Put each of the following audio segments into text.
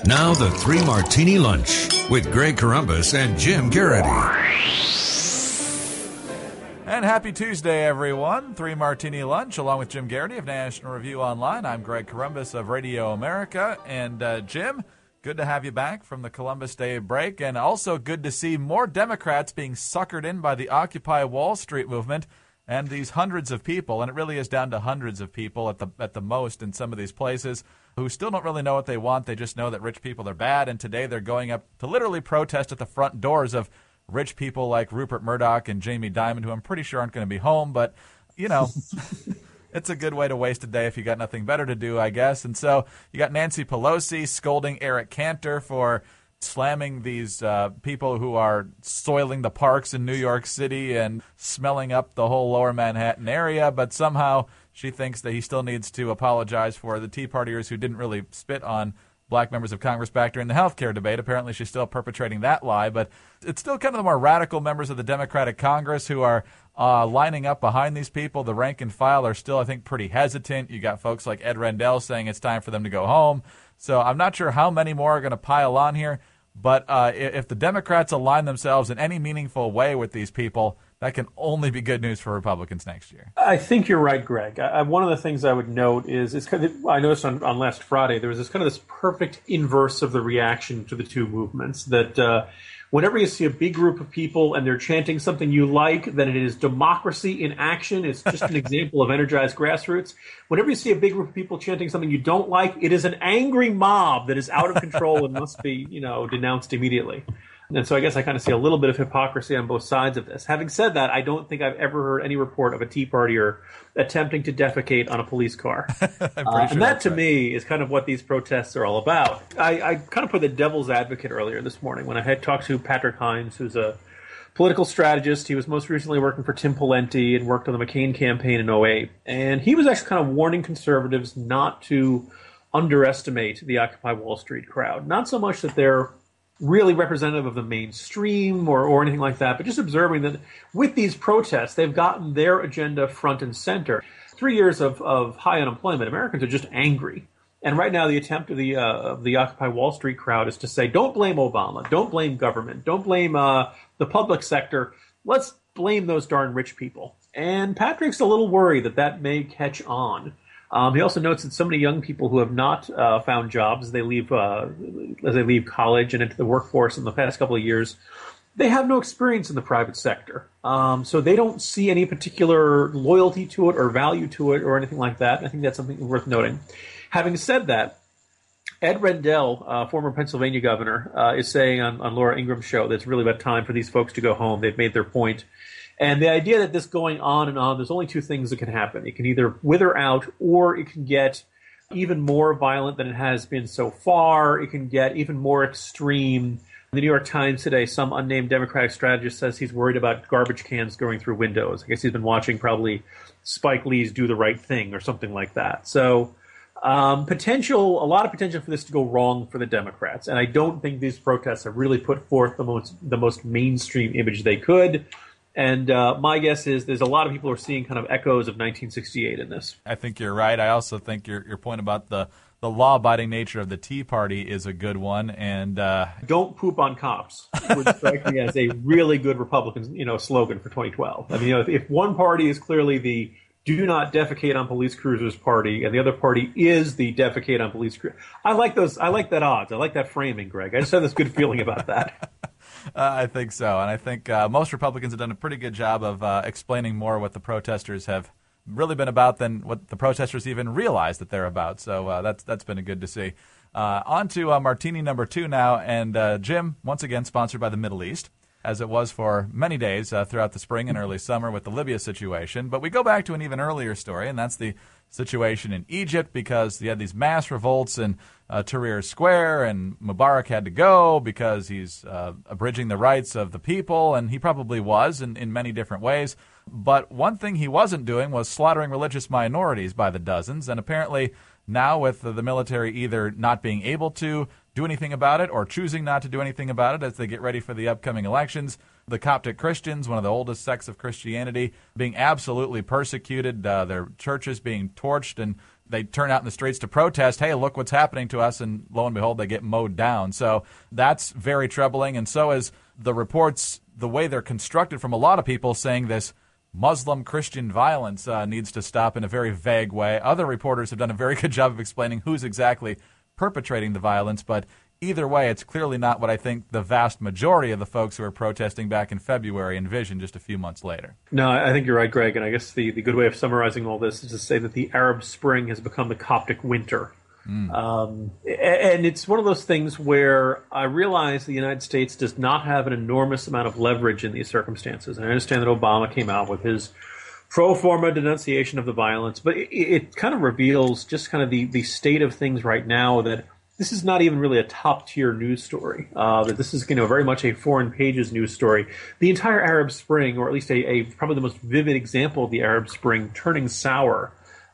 Now the Three Martini Lunch with Greg Corombos and Jim Garrity. And happy Tuesday, everyone. Three Martini Lunch, along with Jim Garrity of National Review Online. I'm Greg Corombos of Radio America. And Jim, good to have you back from the Columbus Day break. And also good to see more Democrats being suckered in by the Occupy Wall Street movement and these hundreds of people, and it really is down to hundreds of people at the most in some of these places, who still don't really know what they want. They just know that rich people are bad, and today they're going up to literally protest at the front doors of rich people like Rupert Murdoch and Jamie Dimon, who I'm pretty sure aren't going to be home, but, you know, it's a good way to waste a day if you got nothing better to do, I guess. And so you got Nancy Pelosi scolding Eric Cantor for slamming these people who are soiling the parks in New York City and smelling up the whole lower Manhattan area, but somehow she thinks that he still needs to apologize for the Tea Partiers who didn't really spit on black members of Congress back during the health care debate. Apparently she's still perpetrating that lie, but it's still kind of the more radical members of the Democratic Congress who are lining up behind these people. The rank and file are still, I think, pretty hesitant. You got folks like Ed Rendell saying it's time for them to go home. So I'm not sure how many more are going to pile on here. But if the Democrats align themselves in any meaningful way with these people, that can only be good news for Republicans next year. I think you're right, Greg. One of the things I would note is I noticed on last Friday there was this perfect inverse of the reaction to the two movements. That whenever you see a big group of people and they're chanting something you like, then it is democracy in action. It's just an example of energized grassroots. Whenever you see a big group of people chanting something you don't like, it is an angry mob that is out of control and must be, denounced immediately. And so I guess I kind of see a little bit of hypocrisy on both sides of this. Having said that, I don't think I've ever heard any report of a Tea Partier attempting to defecate on a police car. And that, to me, is kind of what these protests are all about. I kind of put the devil's advocate earlier this morning when I had talked to Patrick Hines, who's a political strategist. He was most recently working for Tim Pawlenty and worked on the McCain campaign in '08. And he was actually kind of warning conservatives not to underestimate the Occupy Wall Street crowd. Not so much that they're really representative of the mainstream or anything like that, but just observing that with these protests, they've gotten their agenda front and center. 3 years of high unemployment, Americans are just angry. And right now, the attempt of the Occupy Wall Street crowd is to say, don't blame Obama, don't blame government, don't blame the public sector. Let's blame those darn rich people. And Patrick's a little worried that may catch on. He also notes that so many young people who have not found jobs as they leave college and into the workforce in the past couple of years, they have no experience in the private sector. So they don't see any particular loyalty to it or value to it or anything like that. I think that's something worth noting. Having said that, Ed Rendell, former Pennsylvania governor, is saying on Laura Ingram's show that it's really about time for these folks to go home. They've made their point. And the idea that this going on and on, there's only two things that can happen. It can either wither out or it can get even more violent than it has been so far. It can get even more extreme. In the New York Times today, some unnamed Democratic strategist says he's worried about garbage cans going through windows. I guess he's been watching probably Spike Lee's Do the Right Thing or something like that. So a lot of potential for this to go wrong for the Democrats. And I don't think these protests have really put forth the most mainstream image they could. And my guess is there's a lot of people who are seeing kind of echoes of 1968 in this. I think you're right. I also think your point about the law-abiding nature of the Tea Party is a good one. And don't poop on cops would strike me as a really good Republican, slogan for 2012. I mean, if one party is clearly the do not defecate on police cruisers party, and the other party is the defecate on police cruisers. I like those. I like that odds. I like that framing, Greg. I just have this good feeling about that. I think so. And I think most Republicans have done a pretty good job of explaining more what the protesters have really been about than what the protesters even realize that they're about. So that's been good to see. On to Martini number 2 now. And Jim, once again, sponsored by the Middle East, as it was for many days throughout the spring and early summer with the Libya situation. But we go back to an even earlier story, and that's the situation in Egypt, because you had these mass revolts in Tahrir Square, and Mubarak had to go because he's abridging the rights of the people, and he probably was in many different ways. But one thing he wasn't doing was slaughtering religious minorities by the dozens, and apparently now with the military either not being able to do anything about it or choosing not to do anything about it as they get ready for the upcoming elections, the Coptic Christians, one of the oldest sects of Christianity, being absolutely persecuted, their churches being torched and they turn out in the streets to protest, hey, look what's happening to us, and lo and behold, they get mowed down. So that's very troubling, and so is the reports, the way they're constructed from a lot of people saying this Muslim-Christian violence needs to stop in a very vague way. Other reporters have done a very good job of explaining who's exactly perpetrating the violence, but either way, it's clearly not what I think the vast majority of the folks who were protesting back in February envisioned just a few months later. No, I think you're right, Greg, and I guess the good way of summarizing all this is to say that the Arab Spring has become the Coptic winter. And it's one of those things where I realize the United States does not have an enormous amount of leverage in these circumstances. And I understand that Obama came out with his pro forma denunciation of the violence, but it kind of reveals just kind of the state of things right now, that this is not even really a top-tier news story, that this is very much a foreign pages news story. The entire Arab Spring, or at least a probably the most vivid example of the Arab Spring turning sour,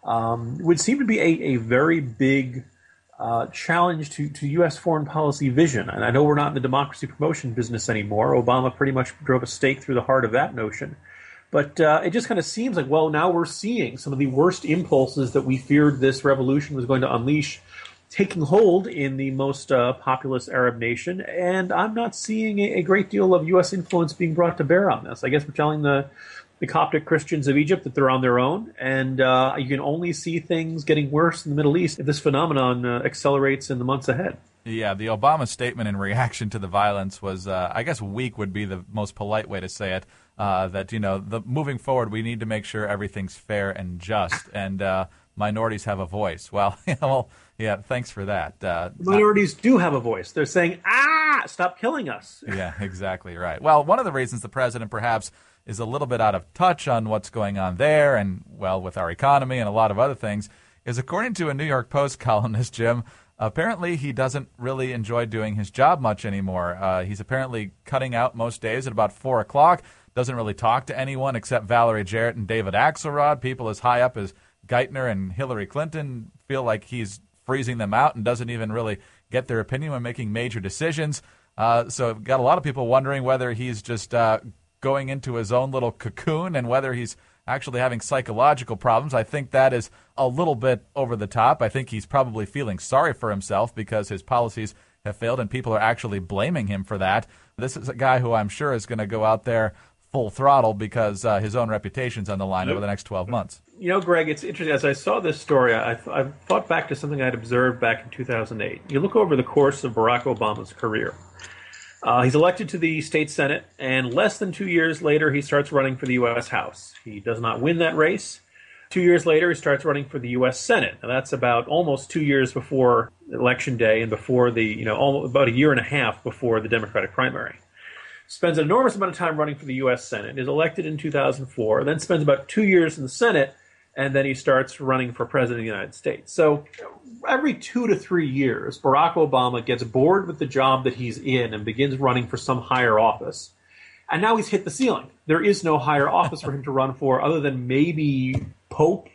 would seem to be a very big challenge to U.S. foreign policy vision. And I know we're not in the democracy promotion business anymore. Obama pretty much drove a stake through the heart of that notion. But it just kind of seems like, well, now we're seeing some of the worst impulses that we feared this revolution was going to unleash taking hold in the most populous Arab nation. And I'm not seeing a great deal of U.S. influence being brought to bear on this. I guess we're telling the Coptic Christians of Egypt that they're on their own, and you can only see things getting worse in the Middle East if this phenomenon accelerates in the months ahead. Yeah, the Obama statement in reaction to the violence was, I guess weak would be the most polite way to say it, that, moving forward, we need to make sure everything's fair and just, and minorities have a voice. Well, yeah, thanks for that. Minorities do have a voice. They're saying, stop killing us. Yeah, exactly right. Well, one of the reasons the president perhaps is a little bit out of touch on what's going on there and, well, with our economy and a lot of other things is, according to a New York Post columnist, Jim, apparently he doesn't really enjoy doing his job much anymore. He's apparently cutting out most days at about 4 o'clock, doesn't really talk to anyone except Valerie Jarrett and David Axelrod. People as high up as Geithner and Hillary Clinton feel like he's freezing them out and doesn't even really get their opinion when making major decisions. So I've got a lot of people wondering whether he's just going into his own little cocoon and whether he's actually having psychological problems. I think that is a little bit over the top. I think he's probably feeling sorry for himself because his policies have failed and people are actually blaming him for that. This is a guy who I'm sure is going to go out there full throttle because his own reputation's on the line over the next 12 months. Greg, it's interesting. As I saw this story, I thought back to something I'd observed back in 2008. You look over the course of Barack Obama's career. He's elected to the state Senate, and less than 2 years later, he starts running for the U.S. House. He does not win that race. 2 years later, he starts running for the U.S. Senate. Now, that's about almost 2 years before Election Day and before about a year and a half before the Democratic primary. Spends an enormous amount of time running for the U.S. Senate, is elected in 2004, then spends about 2 years in the Senate, and then he starts running for president of the United States. So every 2 to 3 years, Barack Obama gets bored with the job that he's in and begins running for some higher office. And now he's hit the ceiling. There is no higher office for him to run for other than maybe Pope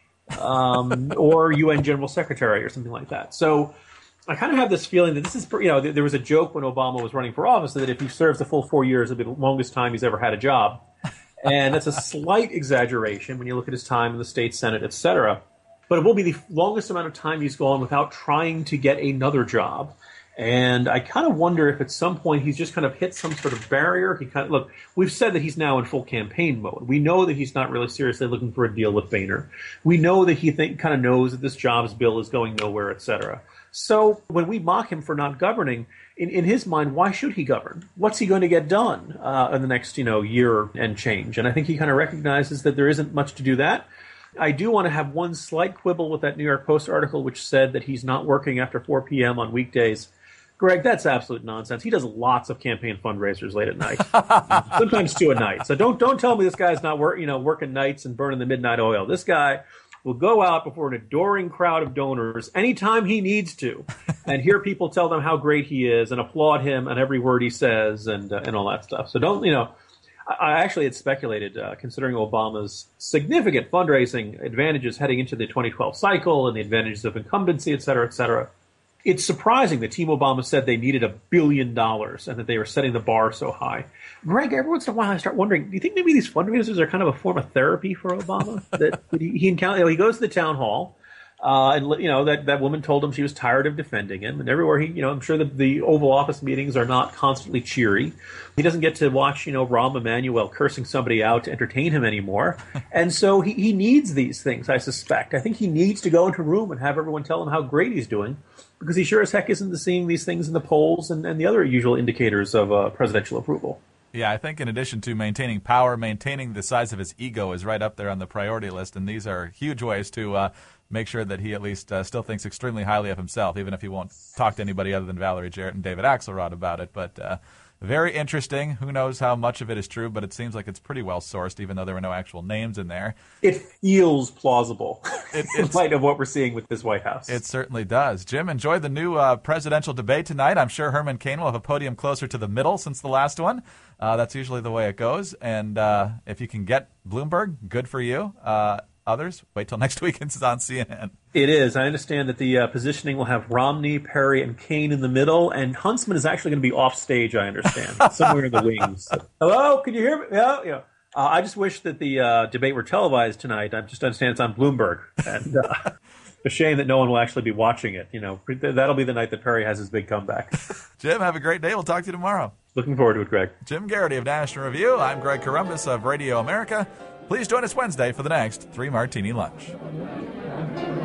or UN General Secretary or something like that. So I kind of have this feeling that this is, there was a joke when Obama was running for office that if he serves the full 4 years, it'll be the longest time he's ever had a job. And that's a slight exaggeration when you look at his time in the state Senate, et cetera. But it will be the longest amount of time he's gone without trying to get another job. And I kind of wonder if at some point he's just kind of hit some sort of barrier. Look, we've said that he's now in full campaign mode. We know that he's not really seriously looking for a deal with Boehner. We know that he kind of knows that this jobs bill is going nowhere, et cetera. So when we mock him for not governing, in his mind, why should he govern? What's he going to get done in the next year and change? And I think he kind of recognizes that there isn't much to do that. I do want to have one slight quibble with that New York Post article, which said that he's not working after 4 p.m. on weekdays. Greg, that's absolute nonsense. He does lots of campaign fundraisers late at night, sometimes 2 a night. So don't tell me this guy's not working nights and burning the midnight oil. This guy will go out before an adoring crowd of donors anytime he needs to and hear people tell them how great he is and applaud him on every word he says and all that stuff. So I actually had speculated, considering Obama's significant fundraising advantages heading into the 2012 cycle and the advantages of incumbency, et cetera, et cetera. It's surprising that Team Obama said they needed $1 billion and that they were setting the bar so high. Greg, every once in a while I start wondering, do you think maybe these fundraisers are kind of a form of therapy for Obama? That he goes to the town hall, that woman told him she was tired of defending him. And everywhere I'm sure that the Oval Office meetings are not constantly cheery. He doesn't get to watch, Rahm Emanuel cursing somebody out to entertain him anymore. And so he needs these things, I suspect. I think he needs to go into a room and have everyone tell him how great he's doing, because he sure as heck isn't seeing these things in the polls and the other usual indicators of presidential approval. Yeah, I think in addition to maintaining power, maintaining the size of his ego is right up there on the priority list, and these are huge ways to make sure that he at least still thinks extremely highly of himself, even if he won't talk to anybody other than Valerie Jarrett and David Axelrod about it. But very interesting. Who knows how much of it is true, but it seems like it's pretty well sourced, even though there were no actual names in there. It feels plausible in light of what we're seeing with this White House. It certainly does. Jim, enjoy the new presidential debate tonight. I'm sure Herman Cain will have a podium closer to the middle since the last one. That's usually the way it goes. And if you can get Bloomberg, good for you. Others, wait till next week. It's on CNN. It is. I understand that the positioning will have Romney, Perry, and Cain in the middle, and Huntsman is actually going to be off stage, I understand, somewhere in the wings. Hello? Can you hear me? Yeah. I just wish that the debate were televised tonight. I just understand it's on Bloomberg. And a shame that no one will actually be watching it. That'll be the night that Perry has his big comeback. Jim, have a great day. We'll talk to you tomorrow. Looking forward to it, Greg. Jim Garrity of National Review. I'm Greg Corombos of Radio America. Please join us Wednesday for the next 3 Martini Lunch.